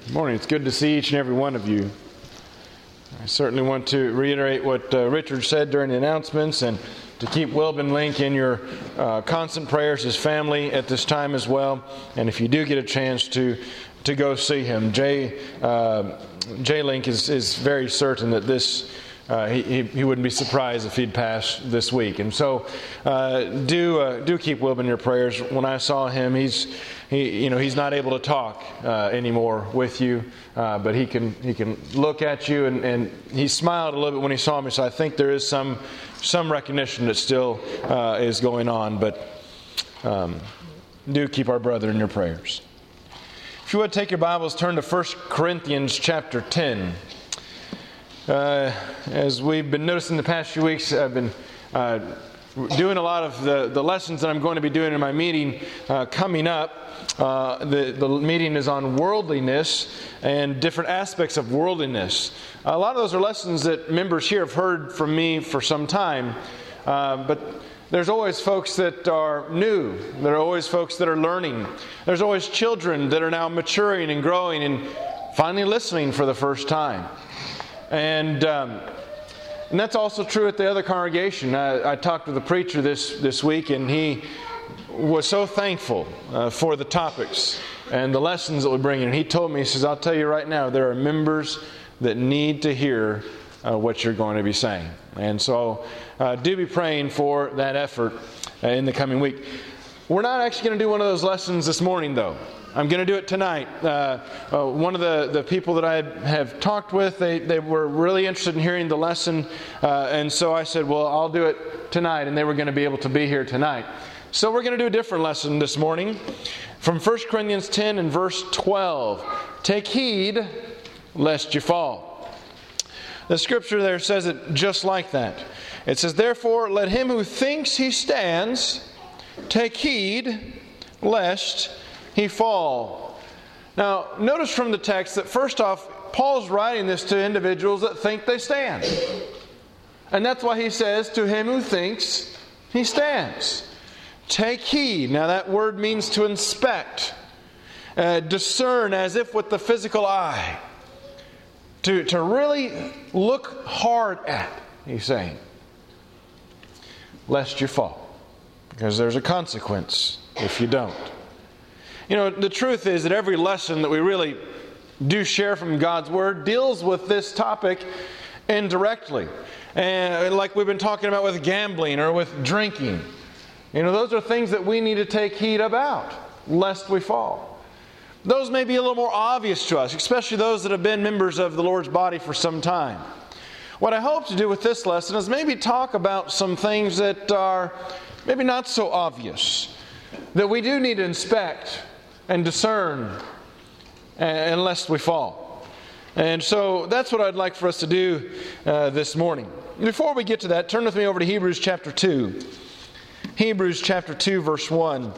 Good morning. It's good to see each and every one of you. I certainly want to reiterate what Richard said during the announcements, and to keep Wilbin Link in your constant prayers, his family at this time as well. And if you do get a chance to go see him, Jay Link is very certain that this he wouldn't be surprised if he'd pass this week. And so do keep Wilbin in your prayers. When I saw him, he's not able to talk anymore with you, but he can look at you, and he smiled a little bit when he saw me. So I think there is some recognition that still is going on. But do keep our brother in your prayers. If you would take your Bibles, turn to 1 Corinthians chapter 10. As we've been noticing the past few weeks, I've been doing a lot of the lessons that I'm going to be doing in my meeting coming up. The meeting is on worldliness and different aspects of worldliness. A lot of those are lessons that members here have heard from me for some time, but there's always folks that are new. There are always folks that are learning. There's always children that are now maturing and growing and finally listening for the first time. And that's also true at the other congregation. I talked to the preacher this week, and he was so thankful for the topics and the lessons that we bring in. And he told me, he says, I'll tell you right now, there are members that need to hear what you're going to be saying. And so do be praying for that effort in the coming week. We're not actually going to do one of those lessons this morning, though. I'm going to do it tonight. One of the people that I have talked with, they were really interested in hearing the lesson. And so I said, well, I'll do it tonight. And they were going to be able to be here tonight. So we're going to do a different lesson this morning. From 1 Corinthians 10 and verse 12. Take heed lest you fall. The scripture there says it just like that. It says, therefore, let him who thinks he stands take heed lest he fall. Now, notice from the text that first off, Paul's writing this to individuals that think they stand. And that's why he says, to him who thinks he stands. Take heed. Now that word means to inspect, discern as if with the physical eye. To really look hard at, he's saying. Lest you fall. Because there's a consequence if you don't. You know, the truth is that every lesson that we really do share from God's Word deals with this topic indirectly. And like we've been talking about with gambling or with drinking. You know, those are things that we need to take heed about, lest we fall. Those may be a little more obvious to us, especially those that have been members of the Lord's body for some time. What I hope to do with this lesson is maybe talk about some things that are maybe not so obvious, that we do need to inspect and discern, lest we fall. And so that's what I'd like for us to do this morning. Before we get to that, turn with me over to Hebrews chapter 2. Hebrews chapter 2, verse 1.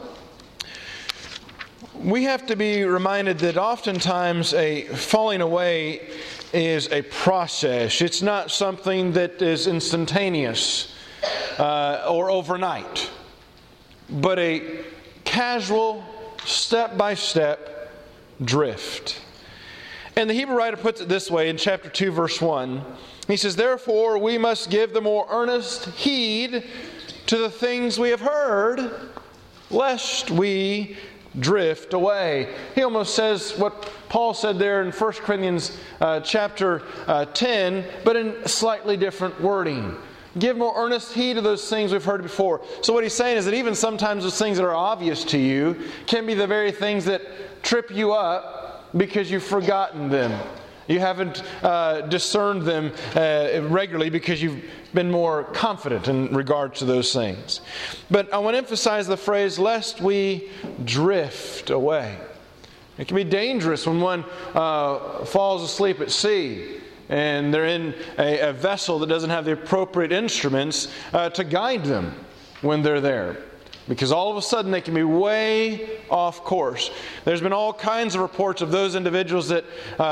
We have to be reminded that oftentimes a falling away is a process. It's not something that is instantaneous or overnight, but a casual, step-by-step drift. And the Hebrew writer puts it this way in chapter 2, verse 1. He says, therefore we must give the more earnest heed to the things we have heard, lest we drift away. He almost says what Paul said there in 1 Corinthians chapter 10, but in slightly different wording. Give more earnest heed to those things we've heard before. So what he's saying is that even sometimes those things that are obvious to you can be the very things that trip you up because you've forgotten them. You haven't discerned them regularly because you've been more confident in regard to those things. But I want to emphasize the phrase, lest we drift away. It can be dangerous when one falls asleep at sea and they're in a vessel that doesn't have the appropriate instruments to guide them when they're there. Because all of a sudden they can be way off course. There's been all kinds of reports of those individuals that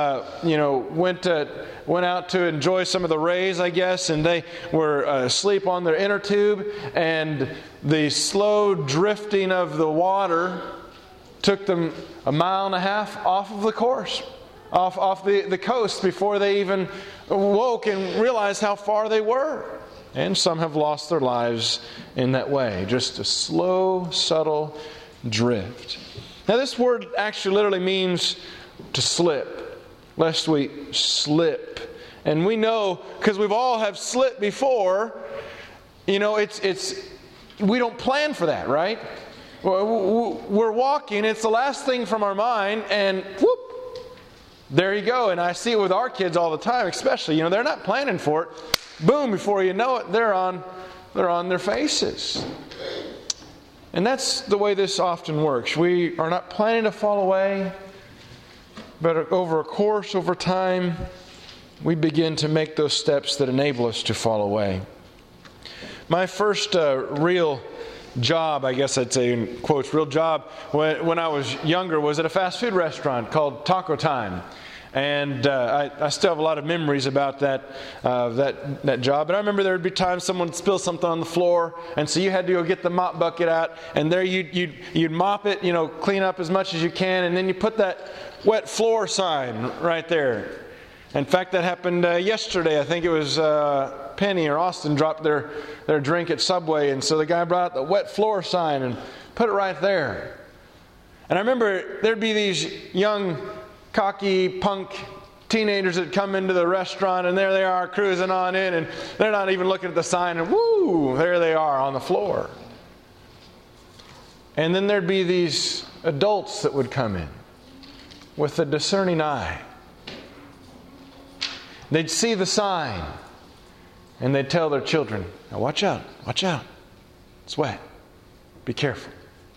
went out to enjoy some of the rays, I guess, and they were asleep on their inner tube, and the slow drifting of the water took them 1.5 miles off of the course. off the coast before they even woke and realized how far they were. And some have lost their lives in that way. Just a slow, subtle drift. Now this word actually literally means to slip. Lest we slip. And we know, because we've all have slipped before, it's we don't plan for that, right? We're walking, it's the last thing from our mind, and whoop, there you go. And I see it with our kids all the time, especially, they're not planning for it. Boom, before you know it, they're on their faces. And that's the way this often works. We are not planning to fall away, but over time, we begin to make those steps that enable us to fall away. My first real job, I guess I'd say in quotes, real job when I was younger was at a fast food restaurant called Taco Time. And I still have a lot of memories about that job. And I remember there would be times someone would spill something on the floor, and so you had to go get the mop bucket out, and there you'd mop it, clean up as much as you can, and then you put that wet floor sign right there. In fact, that happened yesterday. I think it was Penny or Austin dropped their drink at Subway, and so the guy brought out the wet floor sign and put it right there. And I remember there'd be these young, cocky, punk teenagers that come into the restaurant, and there they are cruising on in, and they're not even looking at the sign, and whoo, there they are on the floor. And then there'd be these adults that would come in with a discerning eye. They'd see the sign, and they'd tell their children, now watch out, it's wet, be careful.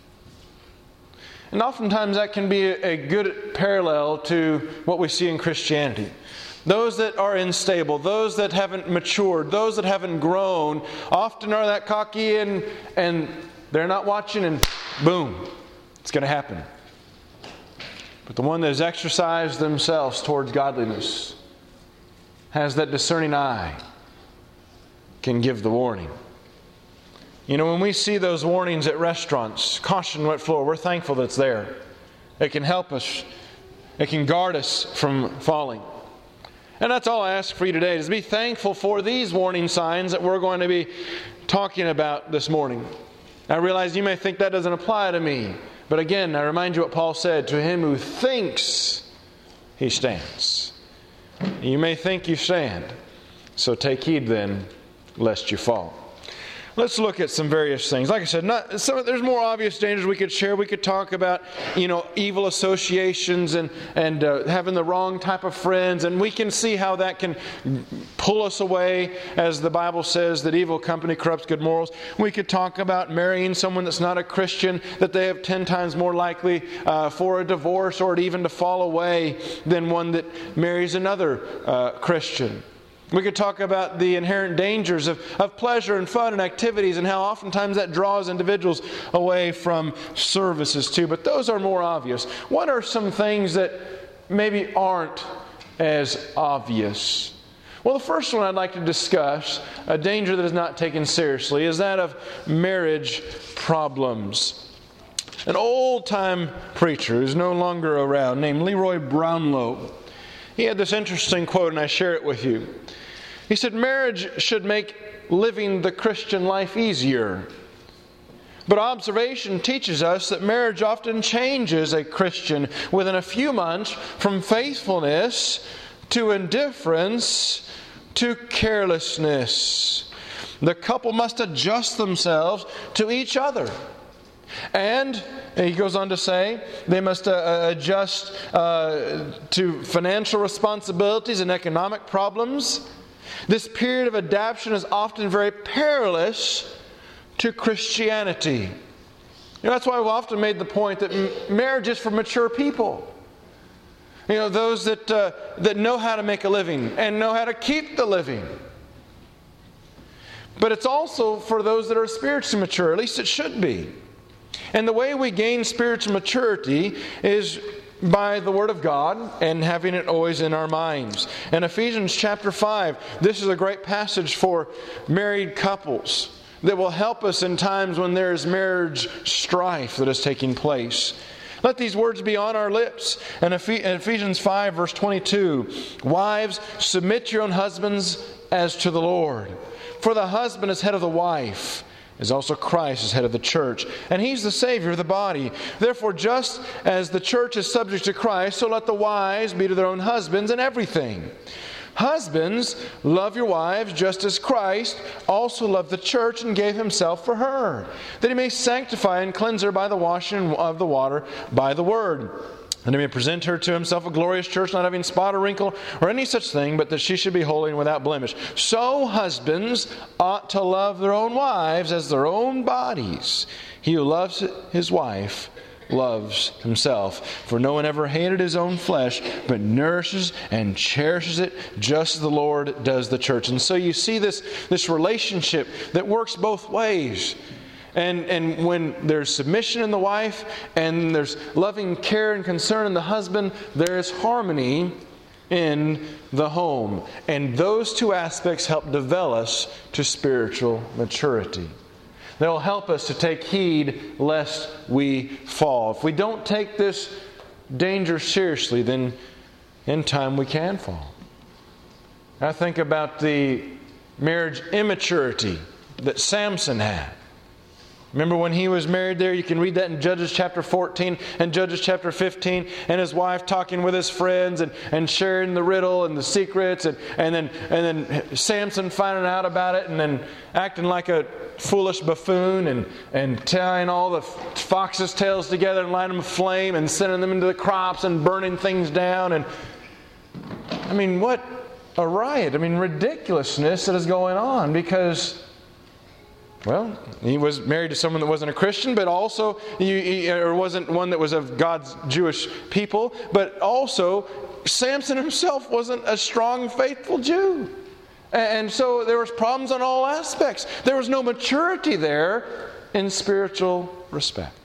And oftentimes that can be a good parallel to what we see in Christianity. Those that are unstable, those that haven't matured, those that haven't grown, often are that cocky and they're not watching, and boom, it's going to happen. But the one that has exercised themselves towards godliness, has that discerning eye, can give the warning. When we see those warnings at restaurants, caution wet floor, we're thankful that it's there. It can help us. It can guard us from falling. And that's all I ask for you today, is be thankful for these warning signs that we're going to be talking about this morning. I realize you may think that doesn't apply to me. But again, I remind you what Paul said, to him who thinks he stands. You may think you stand, so take heed then, lest you fall. Let's look at some various things. Like I said, there's more obvious dangers we could share. We could talk about, evil associations and having the wrong type of friends, and we can see how that can pull us away, as the Bible says that evil company corrupts good morals. We could talk about marrying someone that's not a Christian, that they have 10 times more likely for a divorce or even to fall away than one that marries another Christian. We could talk about the inherent dangers of pleasure and fun and activities, and how oftentimes that draws individuals away from services too. But those are more obvious. What are some things that maybe aren't as obvious? Well, the first one I'd like to discuss, a danger that is not taken seriously, is that of marriage problems. An old-time preacher who's no longer around, named Leroy Brownlow, he had this interesting quote, and I share it with you. He said, marriage should make living the Christian life easier. But observation teaches us that marriage often changes a Christian within a few months from faithfulness to indifference to carelessness. The couple must adjust themselves to each other. And he goes on to say, they must adjust to financial responsibilities and economic problems. This period of adaptation is often very perilous to Christianity. That's why we've often made the point that marriage is for mature people. Those that know how to make a living and know how to keep the living. But it's also for those that are spiritually mature, at least it should be. And the way we gain spiritual maturity is by the Word of God and having it always in our minds. In Ephesians chapter 5, this is a great passage for married couples that will help us in times when there is marriage strife that is taking place. Let these words be on our lips. And Ephesians 5, verse 22, wives, submit your own husbands as to the Lord. For the husband is head of the wife, as also Christ is head of the church, and He's the Savior of the body. Therefore, just as the church is subject to Christ, so let the wives be to their own husbands in everything. Husbands, love your wives just as Christ also loved the church and gave Himself for her, that He may sanctify and cleanse her by the washing of the water by the word, and He may present her to Himself a glorious church, not having spot or wrinkle or any such thing, but that she should be holy and without blemish. So husbands ought to love their own wives as their own bodies. He who loves his wife loves himself. For no one ever hated his own flesh, but nourishes and cherishes it, just as the Lord does the church. And so you see this relationship that works both ways. And when there's submission in the wife and there's loving care and concern in the husband, there is harmony in the home. And those two aspects help develop us to spiritual maturity. They'll help us to take heed lest we fall. If we don't take this danger seriously, then in time we can fall. I think about the marriage immaturity that Samson had. Remember when he was married there? You can read that in Judges chapter 14 and Judges chapter 15. And his wife talking with his friends and sharing the riddle and the secrets. And then Samson finding out about it and then acting like a foolish buffoon and tying all the foxes' tails together and lighting them aflame and sending them into the crops and burning things down. And I mean, what a riot. I mean, ridiculousness that is going on because... well, he was married to someone that wasn't a Christian, but also, or wasn't one that was of God's Jewish people, but also Samson himself wasn't a strong, faithful Jew. And so there was problems on all aspects. There was no maturity there in spiritual respect.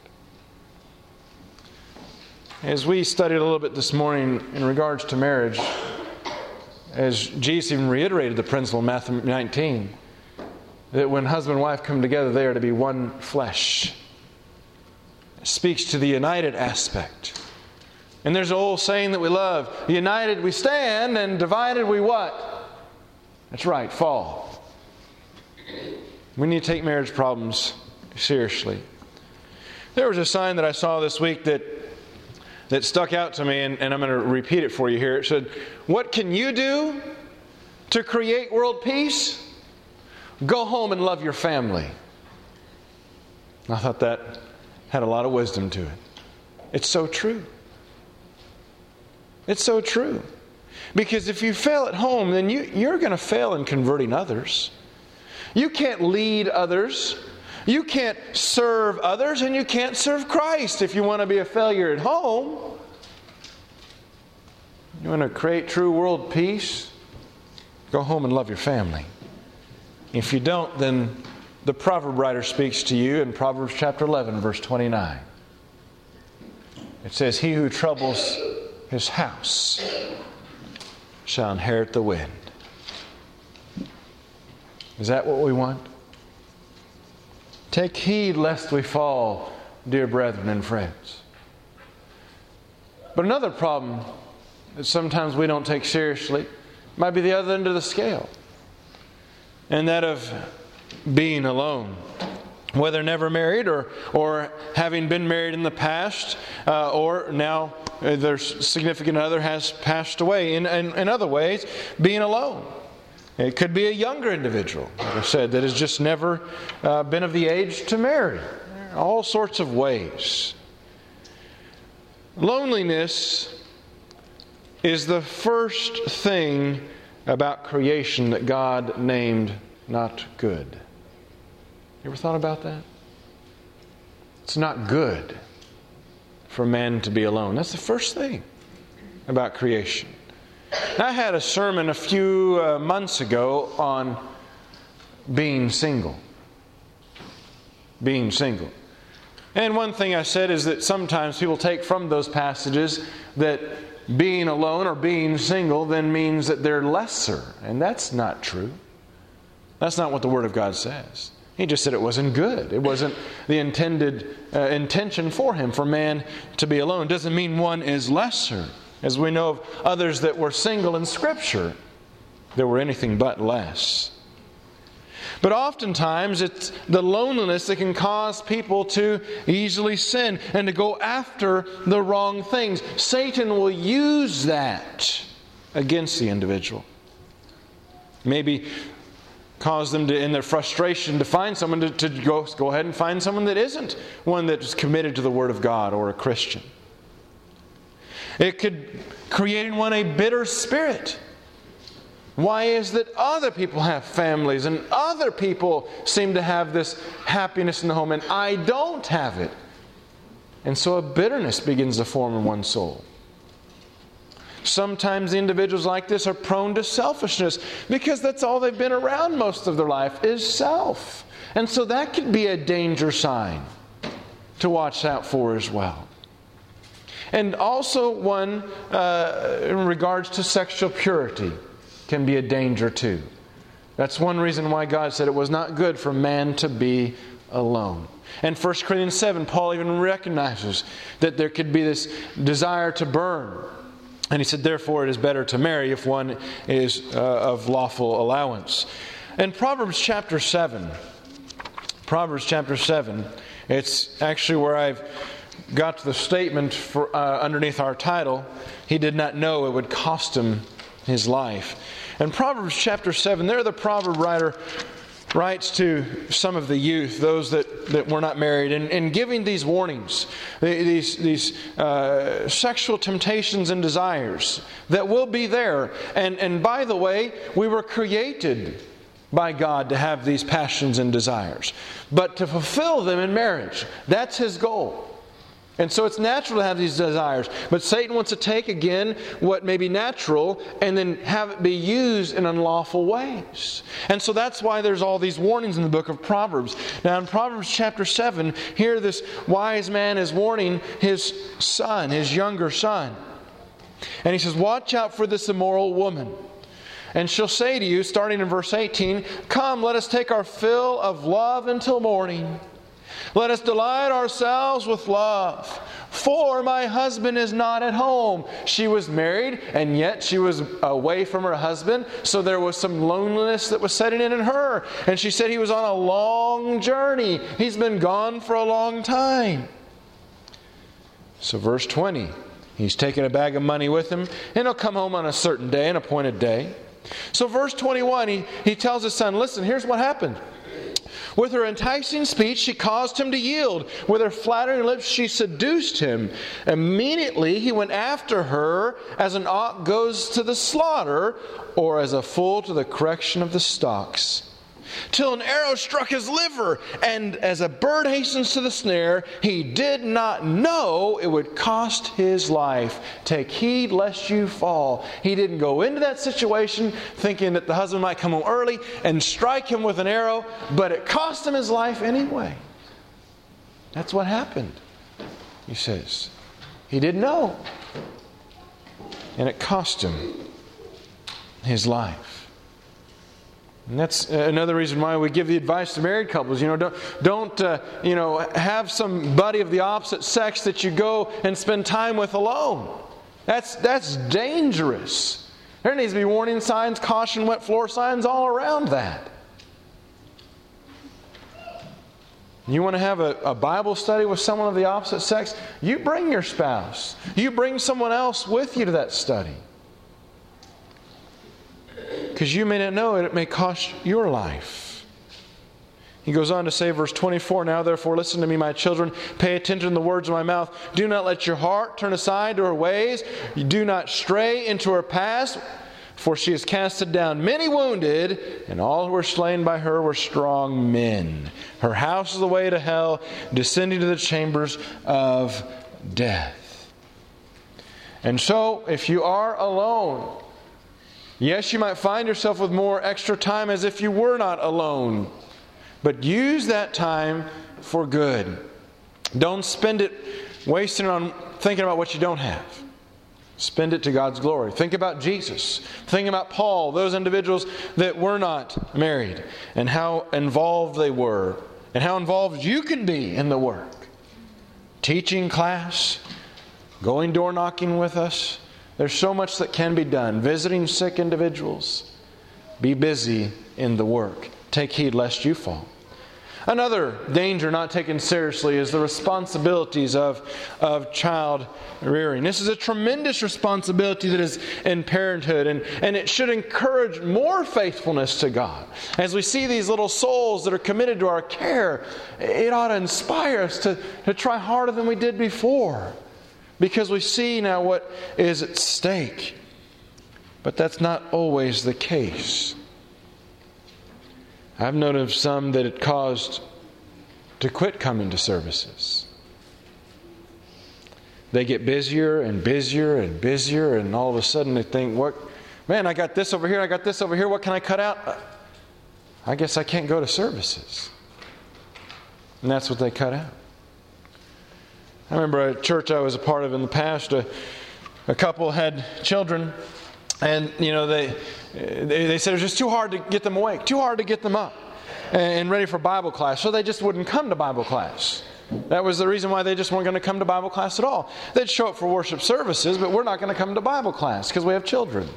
As we studied a little bit this morning in regards to marriage, as Jesus even reiterated the principle in Matthew 19, that when husband and wife come together, they are to be one flesh. It speaks to the united aspect. And there's an old saying that we love, united we stand and divided we what? That's right, fall. We need to take marriage problems seriously. There was a sign that I saw this week that stuck out to me, and I'm going to repeat it for you here. It said, what can you do to create world peace? Go home and love your family. I thought that had a lot of wisdom to it. It's so true. It's so true. Because if you fail at home, then you're going to fail in converting others. You can't lead others. You can't serve others, and you can't serve Christ if you want to be a failure at home. You want to create true world peace? Go home and love your family. If you don't, then the proverb writer speaks to you in Proverbs chapter 11, verse 29. It says, he who troubles his house shall inherit the wind. Is that what we want? Take heed lest we fall, dear brethren and friends. But another problem that sometimes we don't take seriously might be the other end of the scale. And that of being alone. Whether never married or having been married in the past, or now their significant other has passed away. In other ways, being alone. It could be a younger individual, like I said, that has just never been of the age to marry. All sorts of ways. Loneliness is the first thing about creation that God named not good. You ever thought about that? It's not good for man to be alone. That's the first thing about creation. I had a sermon a few months ago on being single. Being single. And one thing I said is that sometimes people take from those passages that being alone or being single then means that they're lesser. And that's not true. That's not what the Word of God says. He just said it wasn't good. It wasn't the intended intention for him, for man to be alone. It doesn't mean one is lesser. As we know of others that were single in Scripture, they were anything but less. But oftentimes it's the loneliness that can cause people to easily sin and to go after the wrong things. Satan will use that against the individual. Maybe cause them to, in their frustration, to find someone to go ahead and find someone that isn't one that is committed to the Word of God or a Christian. It could create in one a bitter spirit. Why is that other people have families and other people seem to have this happiness in the home and I don't have it? And so a bitterness begins to form in one's soul. Sometimes individuals like this are prone to selfishness because that's all they've been around most of their life is self. And so that could be a danger sign to watch out for as well. And also one in regards to sexual purity can be a danger too. That's one reason why God said it was not good for man to be alone. And 1 Corinthians 7, Paul even recognizes that there could be this desire to burn. And he said, therefore it is better to marry if one is of lawful allowance. In Proverbs chapter 7, it's actually where I've got to the statement for, underneath our title, he did not know it would cost him his life. In Proverbs chapter 7, there the proverb writer writes to some of the youth, those that were not married, and giving these warnings, these sexual temptations and desires that will be there. And by the way, we were created by God to have these passions and desires, but to fulfill them in marriage. That's His goal. And so it's natural to have these desires. But Satan wants to take again what may be natural and then have it be used in unlawful ways. And so that's why there's all these warnings in the book of Proverbs. Now in Proverbs chapter 7, here this wise man is warning his son, his younger son. And he says, watch out for this immoral woman. And she'll say to you, starting in verse 18, come, let us take our fill of love until morning. Let us delight ourselves with love, for my husband is not at home. She was married, and yet she was away from her husband, so there was some loneliness that was setting in her. And she said he was on a long journey. He's been gone for a long time. So verse 20, he's taken a bag of money with him, and he'll come home on a certain day, an appointed day. So verse 21, he tells his son, listen, here's what happened. With her enticing speech, she caused him to yield. With her flattering lips, she seduced him. Immediately, he went after her as an ox goes to the slaughter, or as a fool to the correction of the stocks. Till an arrow struck his liver, and as a bird hastens to the snare, he did not know it would cost his life. Take heed lest you fall. He didn't go into that situation thinking that the husband might come home early and strike him with an arrow, but it cost him his life anyway. That's what happened, he says. He didn't know, and it cost him his life. And that's another reason why we give the advice to married couples. Don't have somebody of the opposite sex that you go and spend time with alone. That's dangerous. There needs to be warning signs, caution, wet floor signs all around that. You want to have a Bible study with someone of the opposite sex? You bring your spouse. You bring someone else with you to that study. Because you may not know it may cost your life. He goes on to say, verse 24, now therefore listen to me, my children, pay attention to the words of my mouth. Do not let your heart turn aside to her ways. Do not stray into her paths, for she has casted down many wounded, and all who were slain by her were strong men. Her house is the way to hell, descending to the chambers of death. And so, if you are alone, yes, you might find yourself with more extra time as if you were not alone. But use that time for good. Don't spend it wasting it on thinking about what you don't have. Spend it to God's glory. Think about Jesus. Think about Paul, those individuals that were not married, and how involved they were, and how involved you can be in the work. Teaching class, going door knocking with us. There's so much that can be done. Visiting sick individuals. Be busy in the work. Take heed lest you fall. Another danger not taken seriously is the responsibilities of child rearing. This is a tremendous responsibility that is in parenthood, and it should encourage more faithfulness to God. As we see these little souls that are committed to our care, it ought to inspire us to try harder than we did before, because we see now what is at stake. But that's not always the case. I've known of some that it caused to quit coming to services. They get busier and busier and busier, and all of a sudden they think, I got this over here, I got this over here, what can I cut out? I guess I can't go to services. And that's what they cut out. I remember a church I was a part of in the past, a couple had children, and they said it was just too hard to get them awake, too hard to get them up and ready for Bible class. So they just wouldn't come to Bible class. That was the reason why they just weren't going to come to Bible class at all. They'd show up for worship services, but we're not going to come to Bible class because we have children.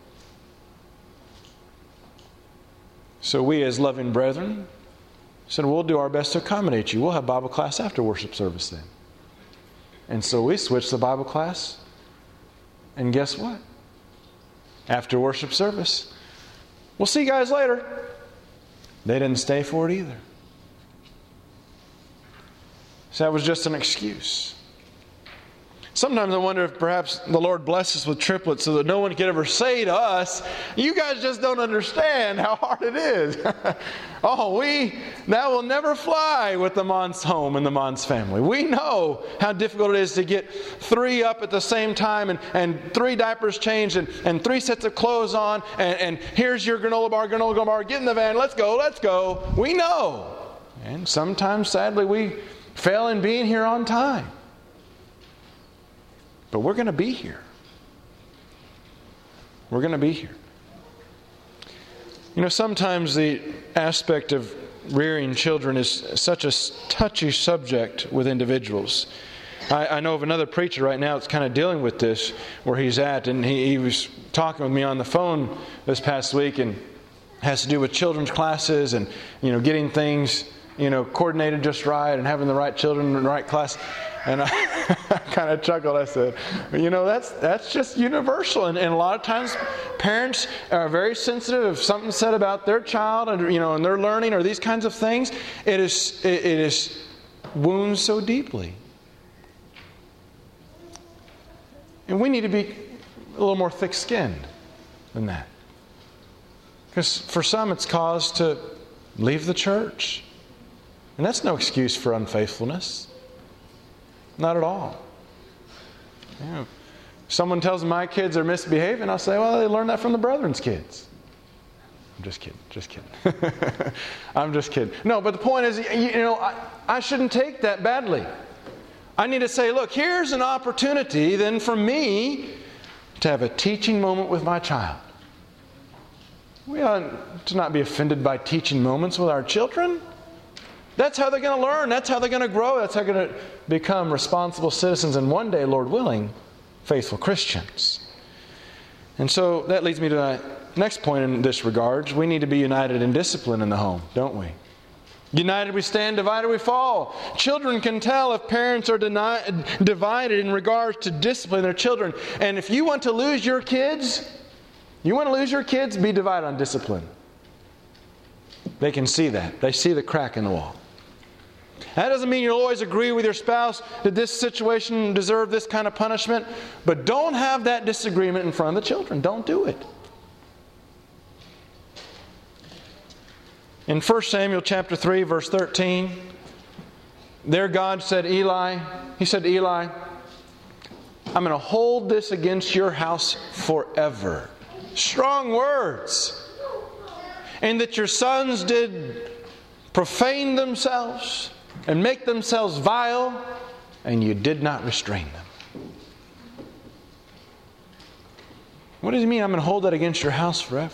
So we, as loving brethren, said, we'll do our best to accommodate you. We'll have Bible class after worship service then. And so we switched the Bible class. And guess what? After worship service, we'll see you guys later. They didn't stay for it either. So that was just an excuse. Sometimes I wonder if perhaps the Lord blesses us with triplets so that no one could ever say to us, you guys just don't understand how hard it is. That will never fly with the Mons home and the Mons family. We know how difficult it is to get 3 up at the same time and 3 diapers changed and 3 sets of clothes on and here's your granola bar, get in the van, let's go. We know. And sometimes, sadly, we fail in being here on time. But we're going to be here. We're going to be here. Sometimes the aspect of rearing children is such a touchy subject with individuals. I know of another preacher right now that's kind of dealing with this where he's at, and he was talking with me on the phone this past week, and has to do with children's classes and getting things coordinated just right and having the right children in the right class. And I kind of chuckled. I said, that's just universal. And a lot of times parents are very sensitive if something's said about their child and and their learning or these kinds of things. It is wounds so deeply. And we need to be a little more thick-skinned than that. Because for some it's cause to leave the church. And that's no excuse for unfaithfulness. Not at all. Someone tells me my kids are misbehaving, I'll say, well, they learned that from the brethren's kids. I'm just kidding. I'm just kidding. No, but the point is, I shouldn't take that badly. I need to say, look, here's an opportunity then for me to have a teaching moment with my child. We ought to not be offended by teaching moments with our children. That's how they're going to learn. That's how they're going to grow. That's how they're going to become responsible citizens and one day, Lord willing, faithful Christians. And so that leads me to my next point in this regard. We need to be united in discipline in the home, don't we? United we stand, divided we fall. Children can tell if parents are divided in regards to discipline their children. And if you want to lose your kids, be divided on discipline. They can see that. They see the crack in the wall. That doesn't mean you'll always agree with your spouse that this situation deserved this kind of punishment, but don't have that disagreement in front of the children. Don't do it. In 1 Samuel chapter 3, verse 13, there God said, He said to Eli, I'm going to hold this against your house forever. Strong words. And that your sons did profane themselves and make themselves vile, and you did not restrain them. What does he mean, I'm going to hold that against your house forever?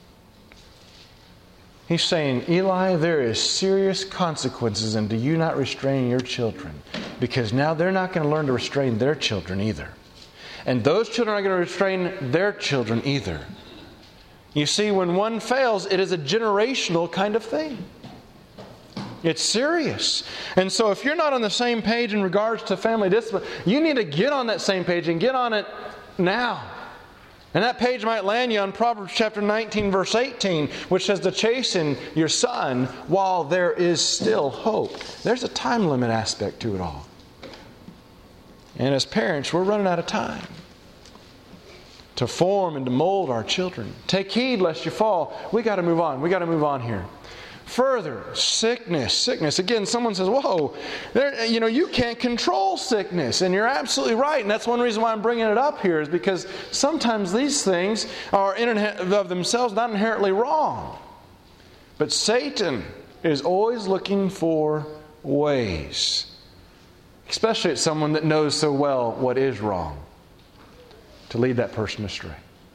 He's saying, Eli, there is serious consequences into you not restraining your children. Because now they're not going to learn to restrain their children either. And those children aren't going to restrain their children either. You see, when one fails, it is a generational kind of thing. It's serious. And so if you're not on the same page in regards to family discipline, you need to get on that same page and get on it now. And that page might land you on Proverbs chapter 19, verse 18, which says to chasten your son while there is still hope. There's a time limit aspect to it all. And as parents, we're running out of time to form and to mold our children. Take heed lest you fall. We got to move on. We got to move on here. Further, sickness. Again, someone says, whoa, you can't control sickness. And you're absolutely right. And that's one reason why I'm bringing it up here, is because sometimes these things are in and of themselves not inherently wrong. But Satan is always looking for ways, especially at someone that knows so well what is wrong, to lead that person astray.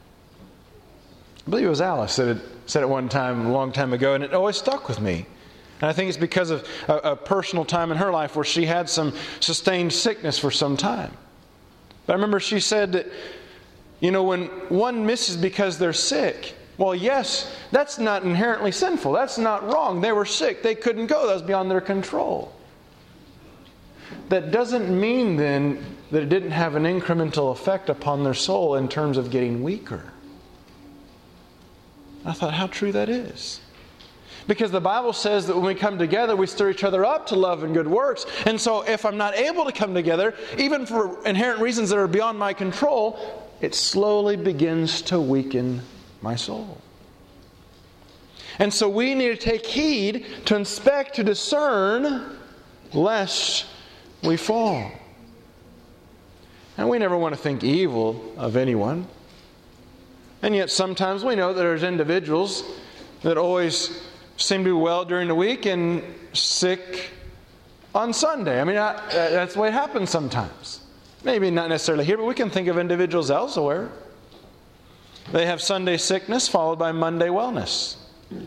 I believe it was Alice that had said it one time, a long time ago, and it always stuck with me. And I think it's because of a personal time in her life where she had some sustained sickness for some time. But I remember she said that, when one misses because they're sick, well, yes, that's not inherently sinful. That's not wrong. They were sick. They couldn't go. That was beyond their control. That doesn't mean then that it didn't have an incremental effect upon their soul in terms of getting weaker. I thought how true that is. Because the Bible says that when we come together, we stir each other up to love and good works. And so if I'm not able to come together, even for inherent reasons that are beyond my control, it slowly begins to weaken my soul. And so we need to take heed, to inspect, to discern, lest we fall. And we never want to think evil of anyone. And yet sometimes we know that there's individuals that always seem to do well during the week and sick on Sunday. That's the way it happens sometimes. Maybe not necessarily here, but we can think of individuals elsewhere. They have Sunday sickness followed by Monday wellness.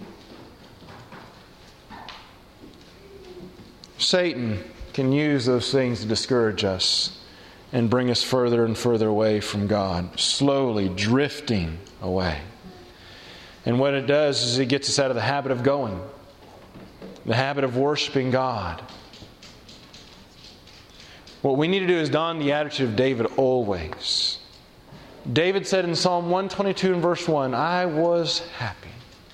Satan can use those things to discourage us and bring us further and further away from God, slowly drifting away. And what it does is it gets us out of the habit of going, the habit of worshiping God. What we need to do is don the attitude of David always. David said in Psalm 122 and verse 1, I was happy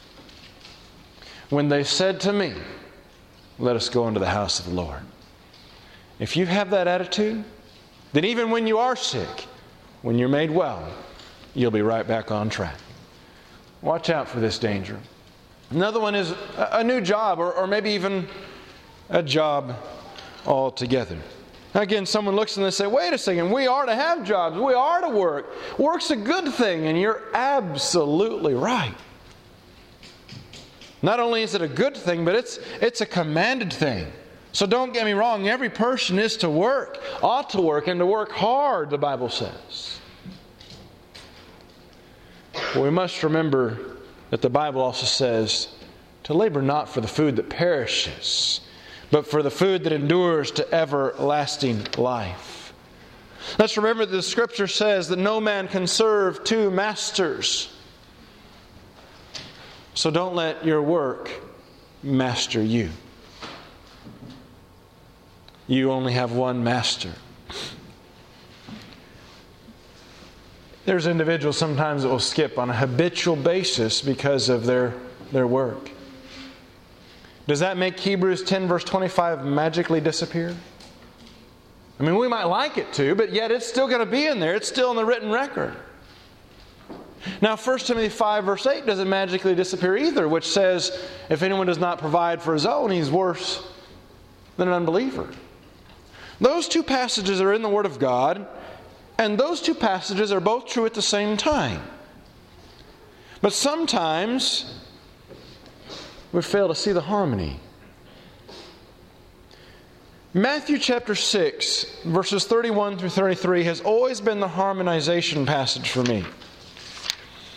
when they said to me, let us go into the house of the Lord. If you have that attitude, then even when you are sick, when you're made well, you'll be right back on track. Watch out for this danger. Another one is a new job, or maybe even a job altogether. Again, someone looks and they say, wait a second, we are to have jobs, we are to work. Work's a good thing, and you're absolutely right. Not only is it a good thing, but it's a commanded thing. So don't get me wrong, every person is to work, ought to work, and to work hard, the Bible says. But we must remember that the Bible also says to labor not for the food that perishes, but for the food that endures to everlasting life. Let's remember that the Scripture says that no man can serve two masters. So don't let your work master you. You only have one master. There's individuals sometimes that will skip on a habitual basis because of their work. Does that make Hebrews 10 verse 25 magically disappear? We might like it to, but yet it's still going to be in there. It's still in the written record. Now 1 Timothy 5 verse 8 doesn't magically disappear either, which says, if anyone does not provide for his own, he's worse than an unbeliever. Those two passages are in the Word of God, and those two passages are both true at the same time. But sometimes we fail to see the harmony. Matthew chapter 6, verses 31 through 33 has always been the harmonization passage for me.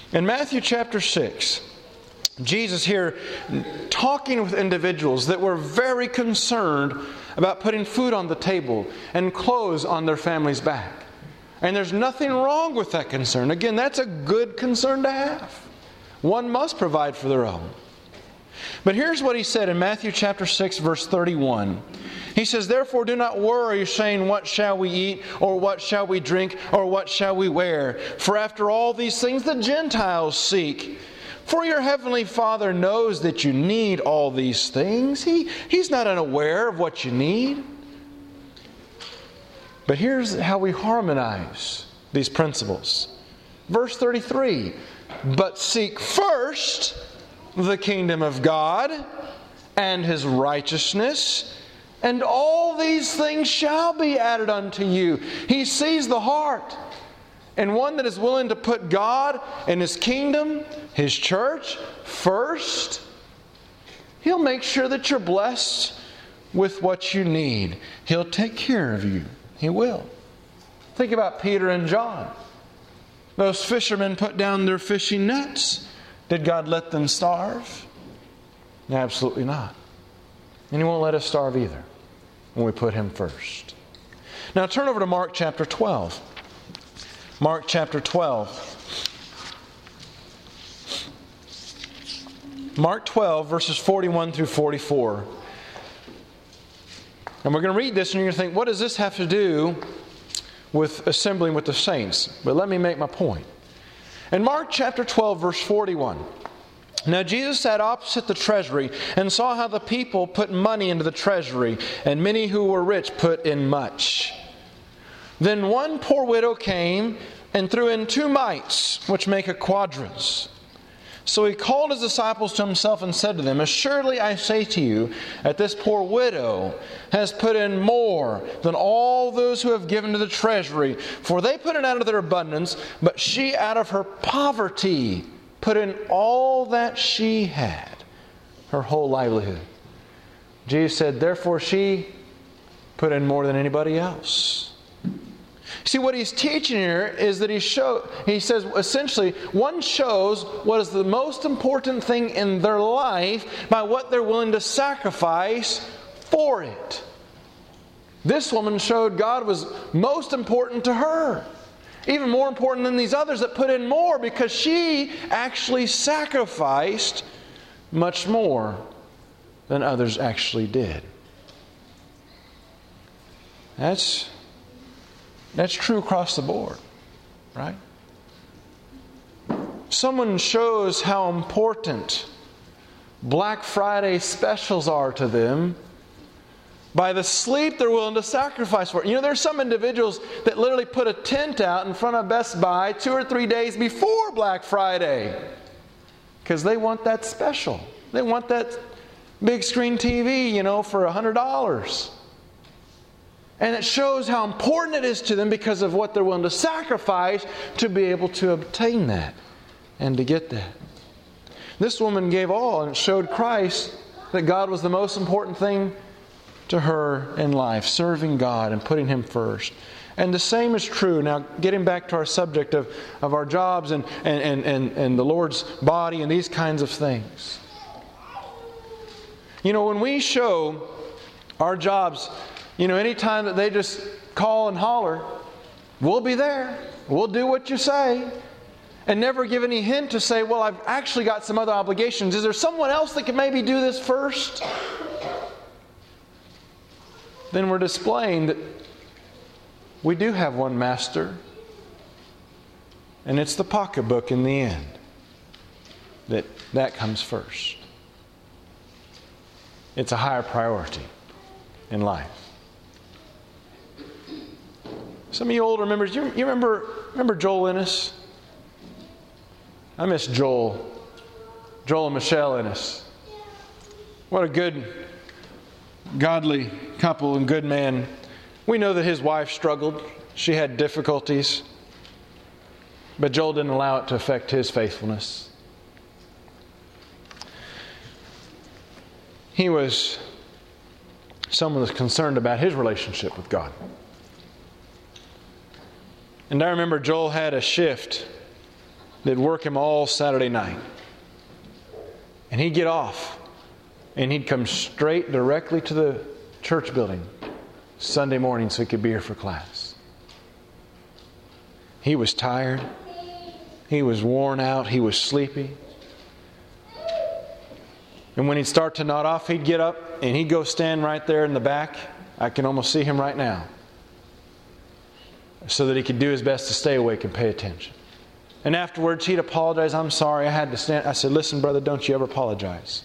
In Matthew chapter 6, Jesus here talking with individuals that were very concerned about putting food on the table and clothes on their family's back. And there's nothing wrong with that concern. Again, that's a good concern to have. One must provide for their own. But here's what He said in Matthew chapter 6, verse 31. He says, "Therefore do not worry, saying, what shall we eat, or what shall we drink, or what shall we wear? For after all these things the Gentiles seek. For your heavenly Father knows that you need all these things." He's not unaware of what you need. But here's how we harmonize these principles. Verse 33, "But seek first the kingdom of God and His righteousness, and all these things shall be added unto you." He sees the heart. And one that is willing to put God and His kingdom, His church, first, He'll make sure that you're blessed with what you need. He'll take care of you. He will. Think about Peter and John. Those fishermen put down their fishing nets. Did God let them starve? Absolutely not. And He won't let us starve either when we put Him first. Now turn over to Mark chapter 12. Mark chapter 12. Mark 12, verses 41 through 44. And we're going to read this and you're going to think, what does this have to do with assembling with the saints? But let me make my point. In Mark chapter 12, verse 41. "Now Jesus sat opposite the treasury and saw how the people put money into the treasury, and many who were rich put in much. Then one poor widow came and threw in 2 mites, which make a quadrans. So He called His disciples to Himself and said to them, Assuredly I say to you, that this poor widow has put in more than all those who have given to the treasury. For they put it out of their abundance, but she out of her poverty put in all that she had," her whole livelihood. Jesus said, therefore she put in more than anybody else. See, what He's teaching here is that He says essentially, one shows what is the most important thing in their life by what they're willing to sacrifice for it. This woman showed God was most important to her. Even more important than these others that put in more, because she actually sacrificed much more than others actually did. That's true across the board, right? Someone shows how important Black Friday specials are to them by the sleep they're willing to sacrifice for it. You know, there's some individuals that literally put a tent out in front of Best Buy 2 or 3 days before Black Friday because they want that special. They want that big screen TV, for $100. And it shows how important it is to them because of what they're willing to sacrifice to be able to obtain that and to get that. This woman gave all, and it showed Christ that God was the most important thing to her in life, serving God and putting Him first. And the same is true. Now, getting back to our subject of our jobs and the Lord's body and these kinds of things. When we show our jobs, anytime that they just call and holler, we'll be there. We'll do what you say. And never give any hint to say, well, I've actually got some other obligations. Is there someone else that can maybe do this first? Then we're displaying that we do have one master. And it's the pocketbook in the end. That comes first. It's a higher priority in life. Some of you older members, you remember Joel Ennis? I miss Joel and Michelle Ennis. What a good, godly couple and good man. We know that his wife struggled. She had difficulties. But Joel didn't allow it to affect his faithfulness. Someone was concerned about his relationship with God. And I remember Joel had a shift that'd work him all Saturday night. And he'd get off, and he'd come straight directly to the church building Sunday morning so he could be here for class. He was tired. He was worn out. He was sleepy. And when he'd start to nod off, he'd get up and he'd go stand right there in the back. I can almost see him right now. So that he could do his best to stay awake and pay attention. And afterwards, he'd apologize. I'm sorry, I had to stand. I said, listen, brother, don't you ever apologize.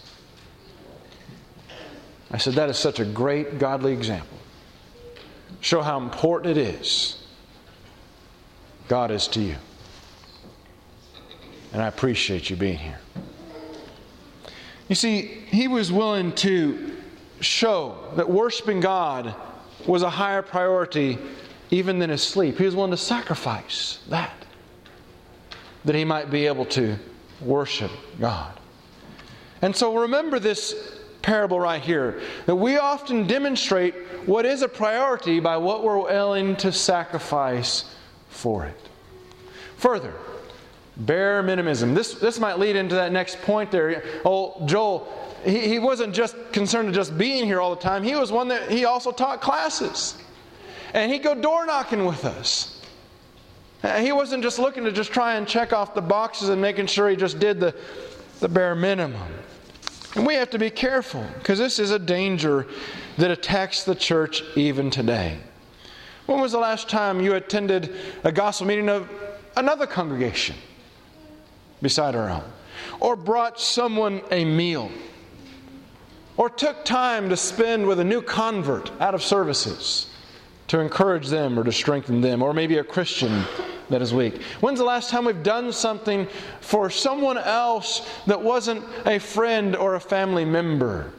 I said, that is such a great godly example. Show how important it is God is to you. And I appreciate you being here. You see, he was willing to show that worshiping God was a higher priority even than his sleep. He was willing to sacrifice that he might be able to worship God. And so remember this parable right here, that we often demonstrate what is a priority by what we're willing to sacrifice for it. Further, bare minimalism. This might lead into that next point there. Oh, Joel, he wasn't just concerned with just being here all the time. He was one that he also taught classes. And he'd go door knocking with us. He wasn't just looking to just try and check off the boxes and making sure he just did the bare minimum. And we have to be careful, because this is a danger that attacks the church even today. When was the last time you attended a gospel meeting of another congregation beside our own? Or brought someone a meal? Or took time to spend with a new convert out of services to encourage them or to strengthen them? Or maybe a Christian that is weak. When's the last time we've done something for someone else that wasn't a friend or a family member?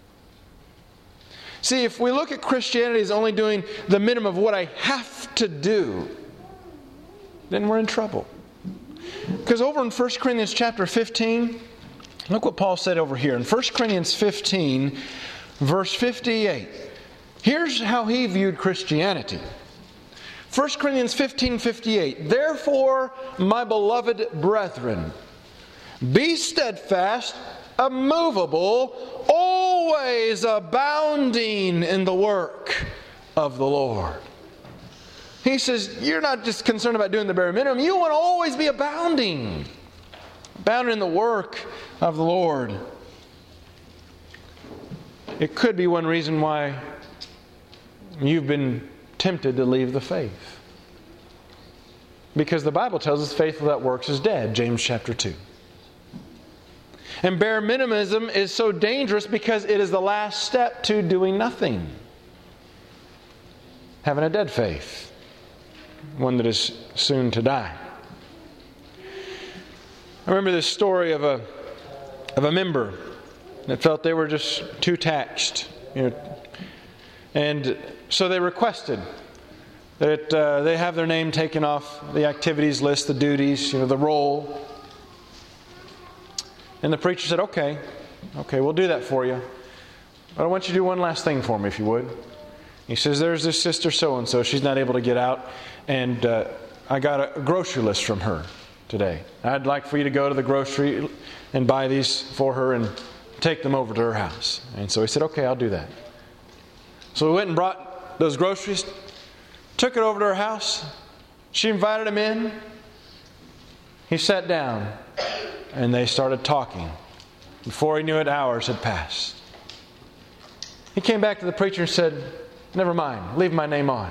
See, if we look at Christianity as only doing the minimum of what I have to do, then we're in trouble. Because over in 1 Corinthians chapter 15, look what Paul said over here. In 1 Corinthians 15, verse 58. Here's how he viewed Christianity. 1 Corinthians 15:58. Therefore, my beloved brethren, be steadfast, immovable, always abounding in the work of the Lord. He says, you're not just concerned about doing the bare minimum. You want to always be abounding. Abounding in the work of the Lord. It could be one reason why you've been tempted to leave the faith. Because the Bible tells us faith without works is dead. James chapter 2. And bare minimalism is so dangerous because it is the last step to doing nothing. Having a dead faith. One that is soon to die. I remember this story of a member that felt they were just too taxed. And so they requested that they have their name taken off the activities list, the duties, the roll. And the preacher said, okay, we'll do that for you. But I want you to do one last thing for me, if you would. He says, there's this sister so-and-so. She's not able to get out. And I got a grocery list from her today. I'd like for you to go to the grocery and buy these for her and take them over to her house. And so he said, okay, I'll do that. So we went and brought those groceries, took it over to her house. She invited him in. He sat down, and they started talking. Before he knew it, hours had passed. He came back to the preacher and said, never mind, leave my name on.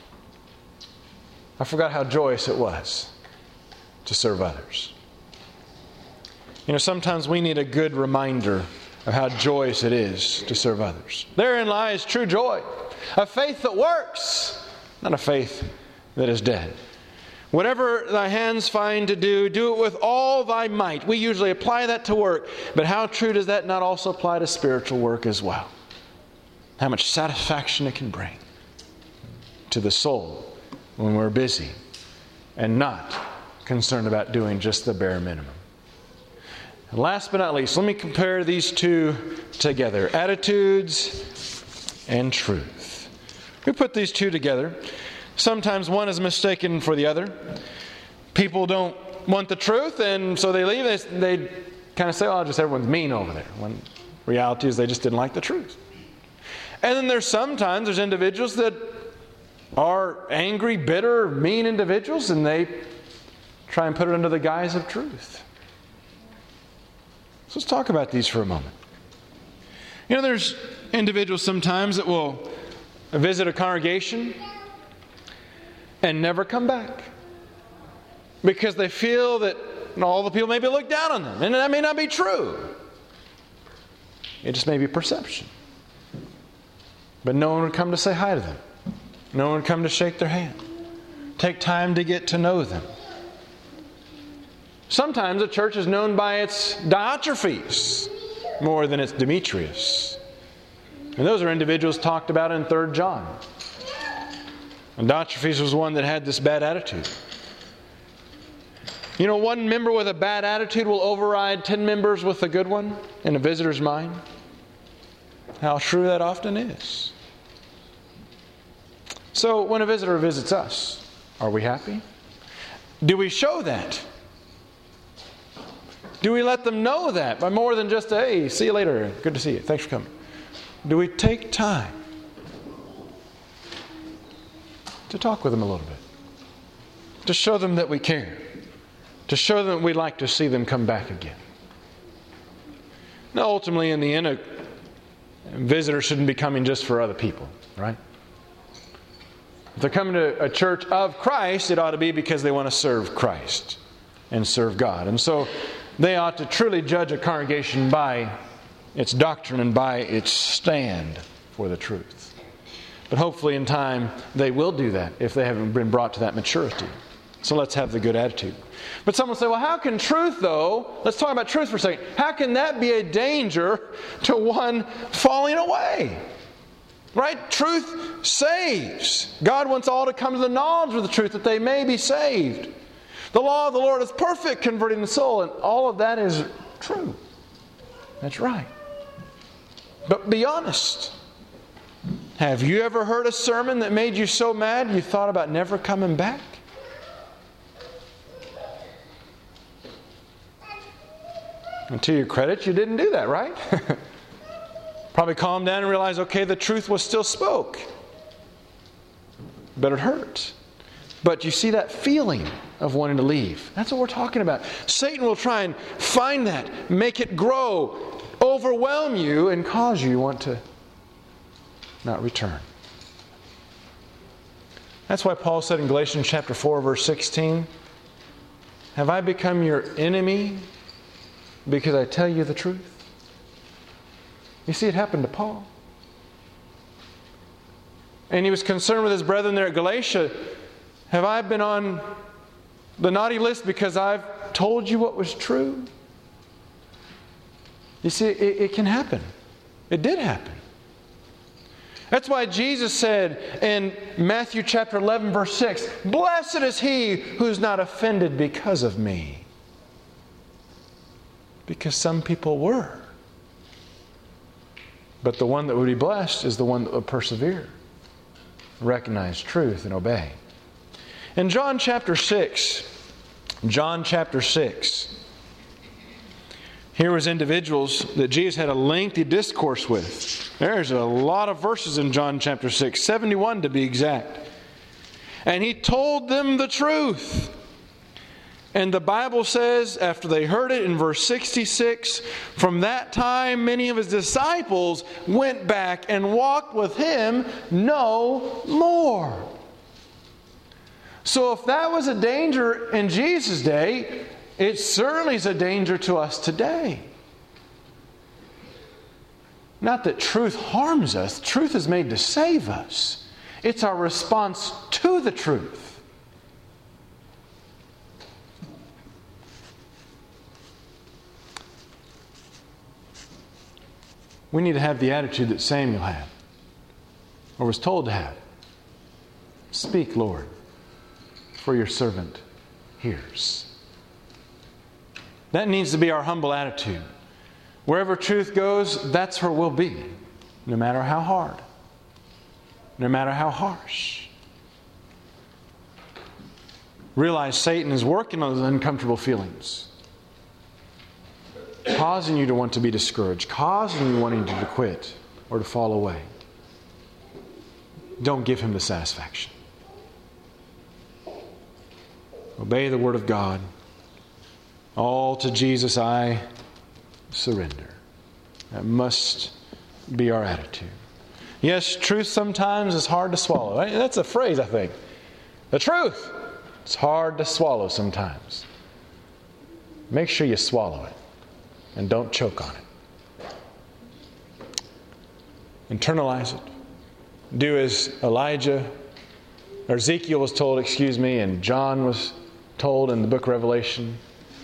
I forgot how joyous it was to serve others. Sometimes we need a good reminder of how joyous it is to serve others. Therein lies true joy. A faith that works, not a faith that is dead. Whatever thy hands find to do, do it with all thy might. We usually apply that to work, but how true does that not also apply to spiritual work as well? How much satisfaction it can bring to the soul when we're busy and not concerned about doing just the bare minimum. And last but not least, let me compare these two together. Attitudes and truth. We put these two together. Sometimes one is mistaken for the other. People don't want the truth, and so they leave. They kind of say, oh, just everyone's mean over there. When reality is they just didn't like the truth. And then there's individuals that are angry, bitter, mean individuals, and they try and put it under the guise of truth. So let's talk about these for a moment. There's individuals sometimes that will visit a congregation and never come back because they feel that all the people maybe look down on them. And that may not be true. It just may be perception. But no one would come to say hi to them. No one would come to shake their hand. Take time to get to know them. Sometimes a church is known by its Diotrephes more than its Demetrius. And those are individuals talked about in 3 John. And Diotrephes was one that had this bad attitude. One member with a bad attitude will override 10 members with a good one in a visitor's mind. How true that often is. So when a visitor visits us, are we happy? Do we show that? Do we let them know that by more than just, hey, see you later, good to see you, thanks for coming? Do we take time to talk with them a little bit? To show them that we care. To show them that we'd like to see them come back again. Now, ultimately, in the end, a visitor shouldn't be coming just for other people, right? If they're coming to a church of Christ, it ought to be because they want to serve Christ and serve God. And so they ought to truly judge a congregation by its doctrine and by its stand for the truth. But hopefully in time they will do that if they haven't been brought to that maturity. So let's have the good attitude. But some will say, well, how can truth though, let's talk about truth for a second, how can that be a danger to one falling away? Right? Truth saves. God wants all to come to the knowledge of the truth that they may be saved. The law of the Lord is perfect, converting the soul, and all of that is true. That's right. But be honest. Have you ever heard a sermon that made you so mad you thought about never coming back? And to your credit, you didn't do that, right? Probably calmed down and realized, okay, the truth was still spoke. But it hurt. But you see that feeling of wanting to leave. That's what we're talking about. Satan will try and find that, make it grow, overwhelm you, and cause you to want to not return. That's why Paul said in Galatians chapter 4, verse 16, have I become your enemy because I tell you the truth? You see, it happened to Paul. And he was concerned with his brethren there at Galatia. Have I been on the naughty list because I've told you what was true? You see, it can happen. It did happen. That's why Jesus said in Matthew chapter 11, verse 6, blessed is he who's not offended because of me. Because some people were. But the one that would be blessed is the one that would persevere, recognize truth, and obey. In John chapter 6, here was individuals that Jesus had a lengthy discourse with. There's a lot of verses in John chapter 6, 71 to be exact. And He told them the truth. And the Bible says, after they heard it in verse 66, from that time many of His disciples went back and walked with Him no more. So if that was a danger in Jesus' day, it certainly is a danger to us today. Not that truth harms us. Truth is made to save us. It's our response to the truth. We need to have the attitude that Samuel had, or was told to have. Speak, Lord, for your servant hears. That needs to be our humble attitude. Wherever truth goes, that's where we'll be, no matter how hard, no matter how harsh. realize Satan is working on those uncomfortable feelings, causing you to want to be discouraged, causing you wanting to quit or to fall away. Don't give him the satisfaction. Obey the Word of God. All to Jesus I surrender. That must be our attitude. Yes, truth sometimes is hard to swallow. That's a phrase, I think. The truth. It's hard to swallow sometimes. Make sure you swallow it and don't choke on it. Internalize it. Do as Ezekiel was told, and John was told in the book of Revelation.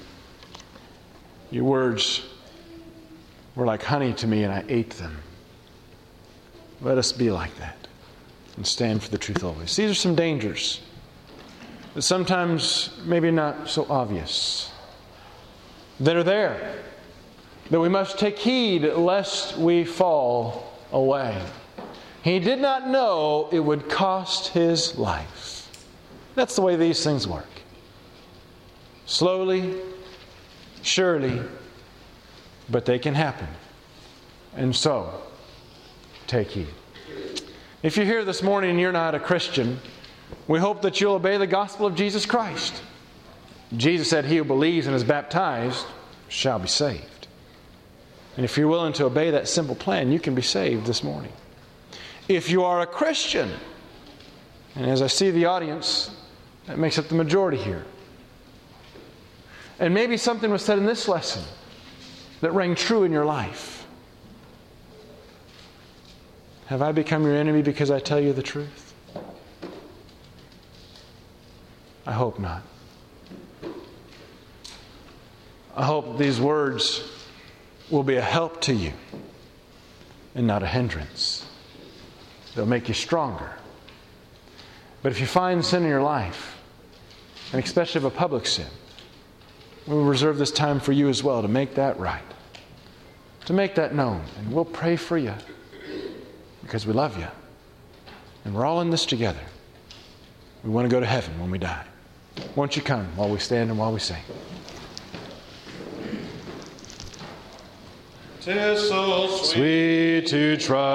Your words were like honey to me, and I ate them. Let us be like that and stand for the truth always. These are some dangers that sometimes maybe not so obvious, that are there, that we must take heed lest we fall away. He did not know it would cost his life. That's the way these things work. Slowly, surely, but they can happen. And so, take heed. If you're here this morning and you're not a Christian, we hope that you'll obey the gospel of Jesus Christ. Jesus said, "He who believes and is baptized shall be saved." And if you're willing to obey that simple plan, you can be saved this morning. If you are a Christian, and as I see the audience, that makes up the majority here, and maybe something was said in this lesson that rang true in your life. Have I become your enemy because I tell you the truth? I hope not. I hope these words will be a help to you and not a hindrance. They'll make you stronger. But if you find sin in your life, and especially of a public sin, we will reserve this time for you as well to make that right, to make that known. And we'll pray for you because we love you. And we're all in this together. We want to go to heaven when we die. Won't you come while we stand and while we sing? 'Tis so sweet to trust